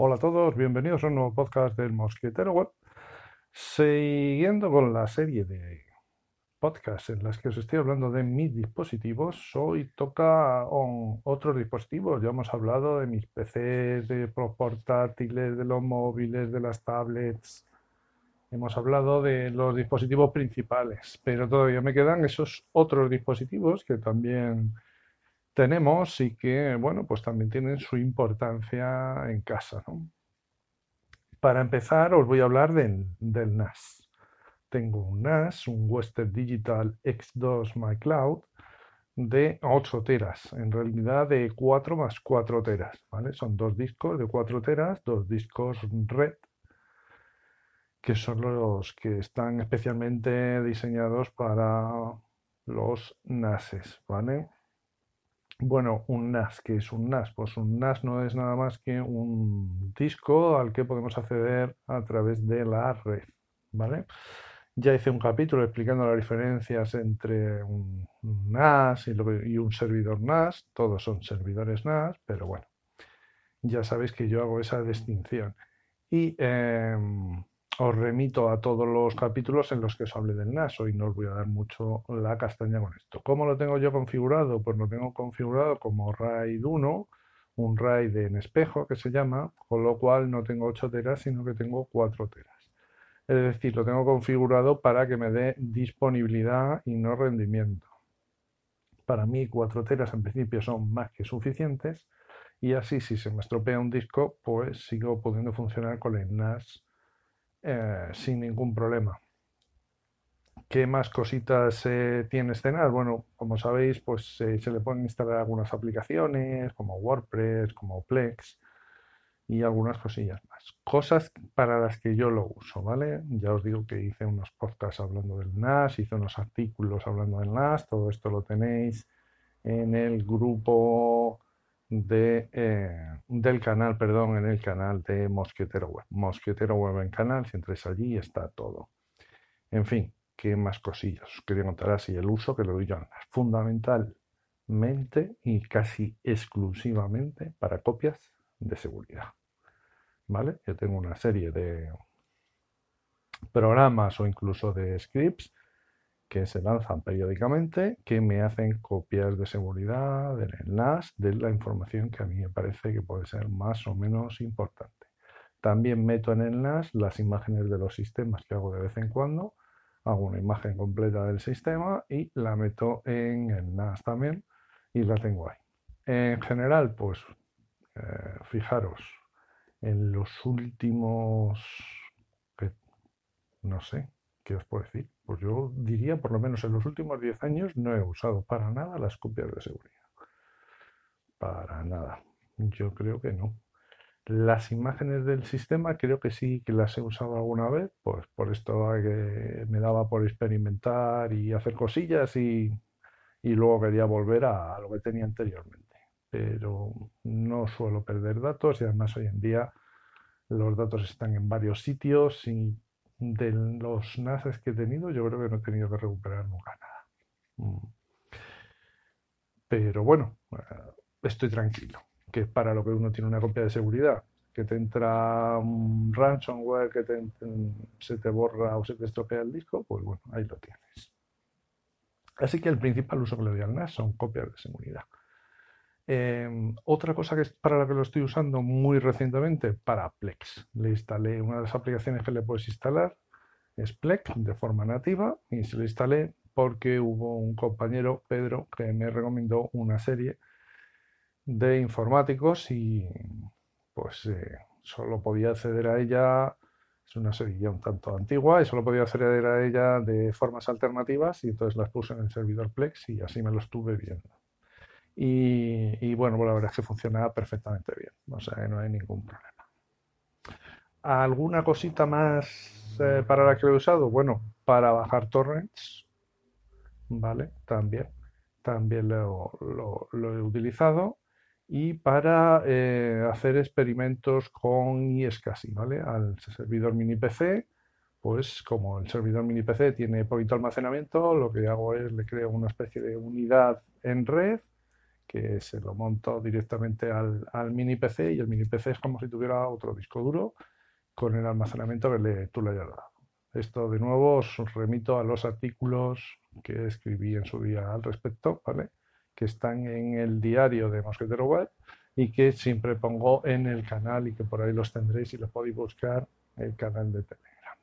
Hola a todos, bienvenidos a un nuevo podcast del Mosquetero Web. Siguiendo con la serie de podcasts en las que os estoy hablando de mis dispositivos, hoy toca otros dispositivos. Ya hemos hablado de mis PCs, de los portátiles, de los móviles, de las tablets. Hemos hablado de los dispositivos principales, pero todavía me quedan esos otros dispositivos que también tenemos y que, bueno, pues también tienen su importancia en casa, ¿no? Para empezar, os voy a hablar del NAS. Tengo un NAS, un Western Digital X2 MyCloud de 8 teras, en realidad de 4 más 4 teras, ¿vale? Son dos discos de 4 teras, dos discos RED, que son los que están especialmente diseñados para los NASes, ¿vale? Bueno, un NAS, ¿qué es un NAS? Pues un NAS no es nada más que un disco al que podemos acceder a través de la red, ¿vale? Ya hice un capítulo explicando las diferencias entre un NAS y un servidor NAS. Todos son servidores NAS, pero bueno, ya sabéis que yo hago esa distinción. Y os remito a todos los capítulos en los que os hable del NAS. Hoy no os voy a dar mucho la castaña con esto. ¿Cómo lo tengo yo configurado? Pues lo tengo configurado como RAID 1, un RAID en espejo que se llama, con lo cual no tengo 8 teras, sino que tengo 4 teras. Es decir, lo tengo configurado para que me dé disponibilidad y no rendimiento. Para mí 4 teras en principio son más que suficientes y así si se me estropea un disco, pues sigo pudiendo funcionar con el NAS sin ningún problema. ¿Qué más cositas tiene este NAS? Bueno, como sabéis, pues se le pueden instalar algunas aplicaciones como WordPress, como Plex y algunas cosillas más. Cosas para las que yo lo uso, ¿vale? Ya os digo que hice unos podcasts hablando del NAS, hice unos artículos hablando del NAS, todo esto lo tenéis en el grupo del canal, perdón, en el canal de Mosquetero Web. Mosquetero Web en canal, si entráis allí está todo. En fin, ¿qué más cosillas os quería contar así? El uso que le doy yo al NAS. Fundamentalmente y casi exclusivamente para copias de seguridad. ¿Vale? Yo tengo una serie de programas o incluso de scripts que se lanzan periódicamente que me hacen copias de seguridad del NAS de la información que a mí me parece que puede ser más o menos importante. También meto en el NAS las imágenes de los sistemas que hago de vez en cuando. Hago una imagen completa del sistema y la meto en el NAS también y la tengo ahí. En general, pues fijaros, en los últimos, que no sé, ¿qué os puedo decir? Pues yo diría, por lo menos en los últimos 10 años, no he usado para nada las copias de seguridad. Para nada. Yo creo que no. Las imágenes del sistema creo que sí que las he usado alguna vez, pues por esto que me daba por experimentar y hacer cosillas y luego quería volver a lo que tenía anteriormente. Pero no suelo perder datos y además hoy en día los datos están en varios sitios y de los NASes que he tenido yo creo que no he tenido que recuperar nunca nada. Mm. Pero bueno, estoy tranquilo, que es para lo que uno tiene una copia de seguridad, que te entra un ransomware, se te borra o se te estropea el disco, pues bueno, ahí lo tienes. Así que el principal uso que le doy al NAS son copias de seguridad. Otra cosa que es para la que lo estoy usando muy recientemente, para Plex. Le instalé una de las aplicaciones que le puedes instalar, es Plex de forma nativa, y se lo instalé porque hubo un compañero, Pedro, que me recomendó una serie de informáticos y pues solo podía acceder a ella, es una serie ya un tanto antigua y solo podía acceder a ella de formas alternativas y entonces las puse en el servidor Plex y así me lo estuve viendo. Y bueno, pues la verdad es que funcionaba perfectamente bien, o sea que no hay ningún problema. ¿Alguna cosita más para la que lo he usado? Bueno, para bajar torrents, ¿vale? También lo he utilizado y para hacer experimentos con iSCSI, ¿vale? Al servidor mini PC, pues como el servidor mini PC tiene poquito almacenamiento, lo que hago es le creo una especie de unidad en red que se lo monto directamente al mini PC y el mini PC es como si tuviera otro disco duro con el almacenamiento tú le hayas dado. Esto de nuevo os remito a los artículos que escribí en su día al respecto, ¿vale? Que están en el diario de Mosquetero Web y que siempre pongo en el canal y que por ahí los tendréis y los podéis buscar el canal de Telegram.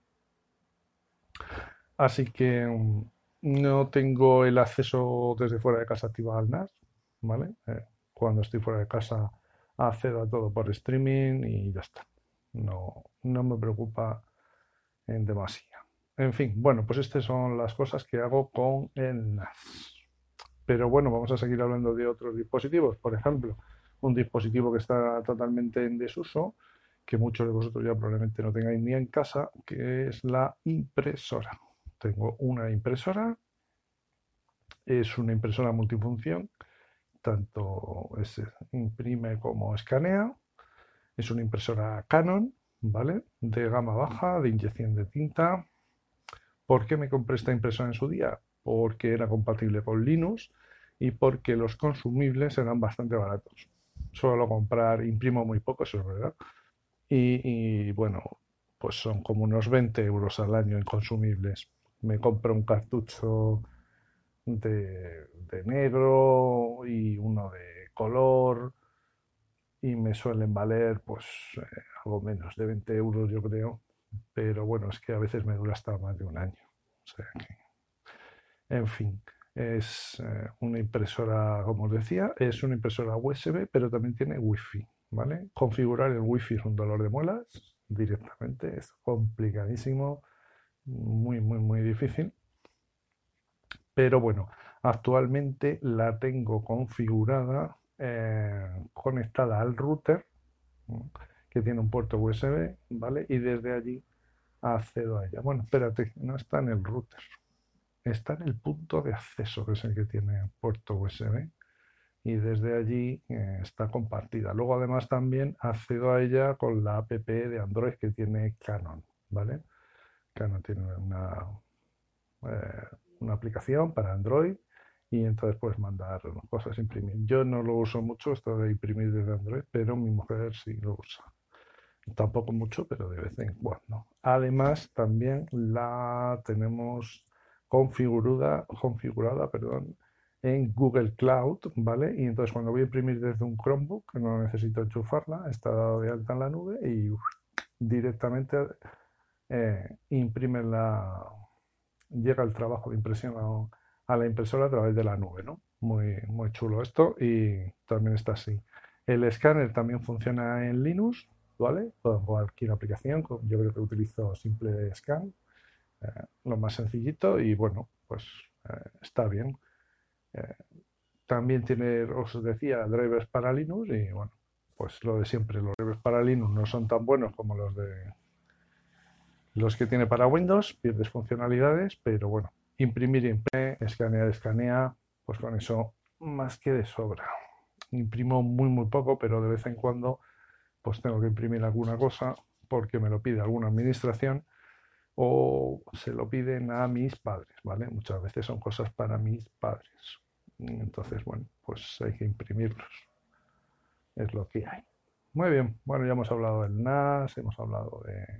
Así que no tengo el acceso desde fuera de casa activado al NAS, ¿vale? Cuando estoy fuera de casa accedo a todo por streaming y ya está. No me preocupa en demasía. En fin, bueno, pues estas son las cosas que hago con el NAS. Pero bueno, vamos a seguir hablando de otros dispositivos. Por ejemplo, un dispositivo que está totalmente en desuso, que muchos de vosotros ya probablemente no tengáis ni en casa, que es la impresora. Tengo una impresora, es una impresora multifunción, tanto imprime como escanea. Es una impresora Canon, ¿vale? De gama baja, de inyección de tinta. ¿Por qué me compré esta impresora en su día? Porque era compatible con Linux y porque los consumibles eran bastante baratos. Suelo comprar, imprimo muy poco, eso es verdad. Y bueno, pues son como unos 20 euros al año en consumibles. Me compro un cartucho de negro y uno de color y me suelen valer pues algo menos de 20 euros yo creo, pero bueno, es que a veces me dura hasta más de un año. O sea que, en fin, es una impresora, como os decía, es una impresora USB, pero también tiene Wi-Fi, ¿vale? Configurar el Wi-Fi es un dolor de muelas directamente, es complicadísimo, muy difícil, pero bueno, actualmente la tengo configurada, conectada al router, ¿no? Que tiene un puerto USB, ¿vale? Y desde allí accedo a ella. Bueno, espérate, no está en el router, está en el punto de acceso, que es el que tiene puerto USB, y desde allí está compartida. Luego además también accedo a ella con la app de Android que tiene Canon, ¿vale? Canon tiene una aplicación para Android y entonces puedes mandar cosas a imprimir. Yo no lo uso mucho esto de imprimir desde Android, pero mi mujer sí lo usa. Tampoco mucho, pero de vez en cuando. Además, también la tenemos configurada, perdón, en Google Cloud, ¿vale? Y entonces cuando voy a imprimir desde un Chromebook, no necesito enchufarla, está dado de alta en la nube y directamente imprime llega el trabajo de impresión a la impresora a través de la nube, ¿no? Muy chulo esto y también está así. El escáner también funciona en Linux, ¿vale? Con cualquier aplicación, yo creo que utilizo Simple Scan, eh, lo más sencillito y bueno, pues está bien. Eh, También tiene, os decía, drivers para Linux y bueno, pues lo de siempre, los drivers para Linux no son tan buenos como los que tiene para Windows, pierdes funcionalidades, pero bueno, imprimir, imprime, escanear, escanea, pues con eso más que de sobra. Imprimo muy poco, pero de vez en cuando pues tengo que imprimir alguna cosa porque me lo pide alguna administración o se lo piden a mis padres, ¿vale? Muchas veces son cosas para mis padres. Entonces, bueno, pues hay que imprimirlos. Es lo que hay. Muy bien, bueno, ya hemos hablado del NAS, hemos hablado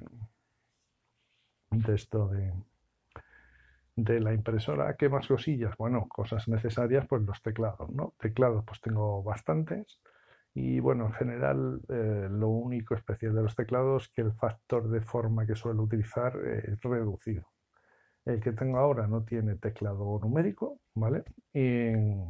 de esto de la impresora. ¿Qué más cosillas? Bueno, cosas necesarias, pues los teclados, ¿no? Teclados, pues tengo bastantes. Y bueno, en general, lo único especial de los teclados es que el factor de forma que suelo utilizar es reducido. El que tengo ahora no tiene teclado numérico, ¿vale? Y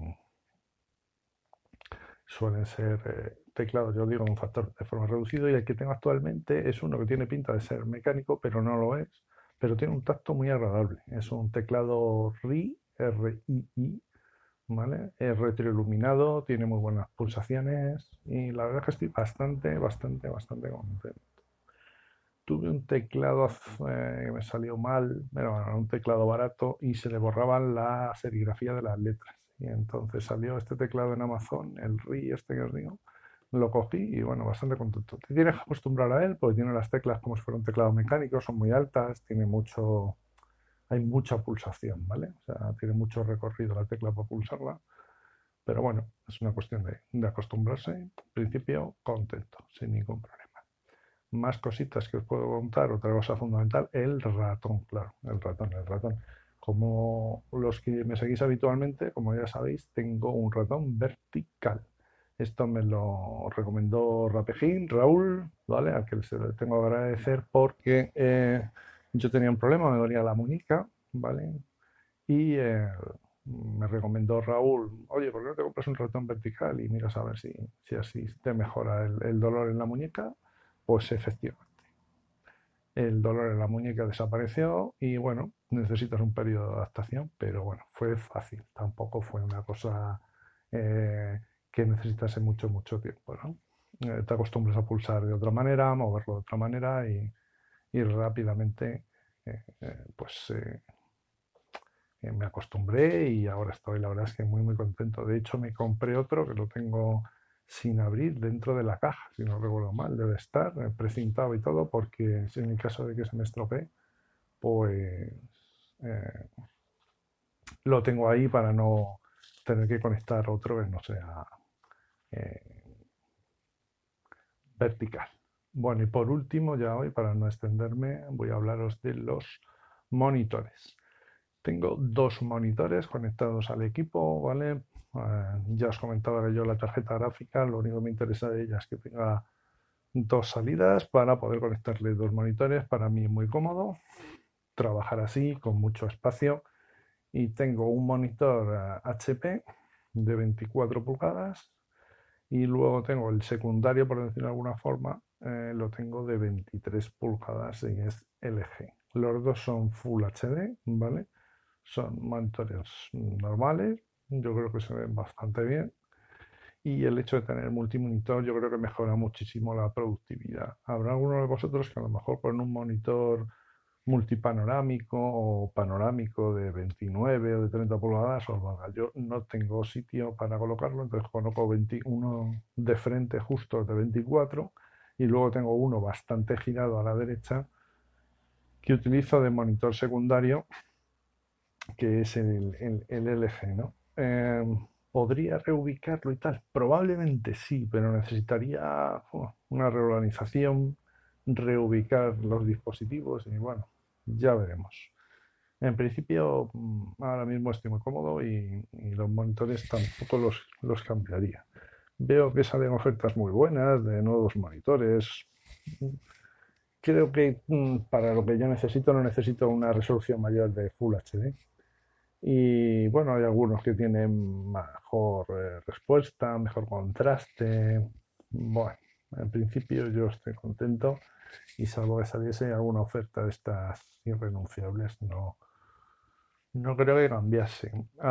suelen ser teclados, yo digo, un factor de forma reducido. Y el que tengo actualmente es uno que tiene pinta de ser mecánico, pero no lo es. Pero tiene un tacto muy agradable. Es un teclado RII, R-I-I, ¿vale? Es retroiluminado, tiene muy buenas pulsaciones y la verdad es que estoy bastante contento. Tuve un teclado que me salió mal, bueno, un teclado barato y se le borraban la serigrafía de las letras. Y entonces salió este teclado en Amazon, el RI este que os digo, lo cogí y bueno, bastante contento. Te tienes que acostumbrar a él porque tiene las teclas como si fuera un teclado mecánico, son muy altas, hay mucha pulsación, ¿vale? O sea, tiene mucho recorrido la tecla para pulsarla. Pero bueno, es una cuestión de acostumbrarse. En principio, contento, sin ningún problema. Más cositas que os puedo contar. Otra cosa fundamental, el ratón, claro, el ratón. Como los que me seguís habitualmente, como ya sabéis, tengo un ratón vertical. Esto me lo recomendó Rapejín, Raúl, ¿vale? Al que se le tengo que agradecer porque yo tenía un problema, me dolía la muñeca, ¿vale? Y me recomendó Raúl, oye, ¿por qué no te compras un ratón vertical y miras a ver si así te mejora el dolor en la muñeca? Pues efectivamente, el dolor en la muñeca desapareció y bueno, necesitas un periodo de adaptación, pero bueno, fue fácil, tampoco fue una cosa que necesitase mucho, mucho tiempo, ¿no? Te acostumbras a pulsar de otra manera, a moverlo de otra manera y rápidamente pues me acostumbré y ahora estoy, la verdad es que muy, muy contento. De hecho, me compré otro que lo tengo sin abrir dentro de la caja, si no recuerdo mal, debe estar precintado y todo, porque si en el caso de que se me estropee, pues eh, lo tengo ahí para no tener que conectar otro que no sea eh, vertical. Bueno, y por último, ya hoy, para no extenderme, voy a hablaros de los monitores. Tengo dos monitores conectados al equipo, ¿vale? Ya os comentaba que yo la tarjeta gráfica, lo único que me interesa de ella es que tenga dos salidas para poder conectarle dos monitores. Para mí es muy cómodo trabajar así, con mucho espacio. Y tengo un monitor HP de 24 pulgadas y luego tengo el secundario, por decirlo de alguna forma, lo tengo de 23 pulgadas y es LG. Los dos son Full HD, ¿vale? Son monitores normales, yo creo que se ven bastante bien. Y el hecho de tener multimonitor yo creo que mejora muchísimo la productividad. Habrá algunos de vosotros que a lo mejor con un monitor multipanorámico o panorámico de 29 o de 30 pulgadas os valga. Yo no tengo sitio para colocarlo, entonces coloco 21 de frente justo de 24 y luego tengo uno bastante girado a la derecha que utilizo de monitor secundario, que es el LG, ¿no? ¿Podría reubicarlo y tal? Probablemente sí, pero necesitaría una reorganización, reubicar los dispositivos y bueno, ya veremos. En principio, ahora mismo estoy muy cómodo y los monitores tampoco los cambiaría. Veo que salen ofertas muy buenas de nuevos monitores. Creo que para lo que yo necesito no necesito una resolución mayor de Full HD. Y bueno, hay algunos que tienen mejor respuesta, mejor contraste. Bueno, en principio yo estoy contento y salvo que saliese alguna oferta de estas irrenunciables, no creo que cambiase.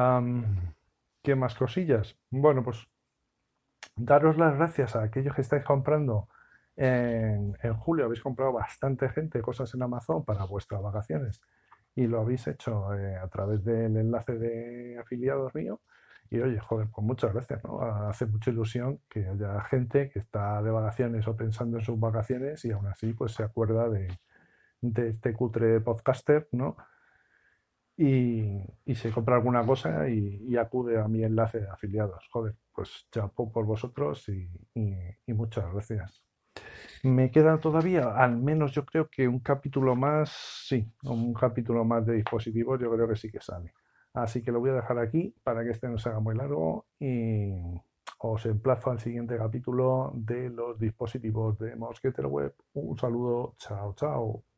¿Qué más cosillas? Bueno, pues daros las gracias a aquellos que estáis comprando en julio. Habéis comprado bastante gente cosas en Amazon para vuestras vacaciones y lo habéis hecho a través del enlace de afiliados mío. Y oye, joder, pues muchas gracias, ¿no? Hace mucha ilusión que haya gente que está de vacaciones o pensando en sus vacaciones y aún así pues se acuerda de este cutre podcaster, ¿no? Y se compra alguna cosa y acude a mi enlace de afiliados. Joder, pues chapó por vosotros y muchas gracias. Me queda todavía, al menos yo creo que un capítulo más, sí, un capítulo más de dispositivos, yo creo que sí que sale. Así que lo voy a dejar aquí para que este no se haga muy largo y os emplazo al siguiente capítulo de los dispositivos de Mosquetero Web. Un saludo, chao, chao.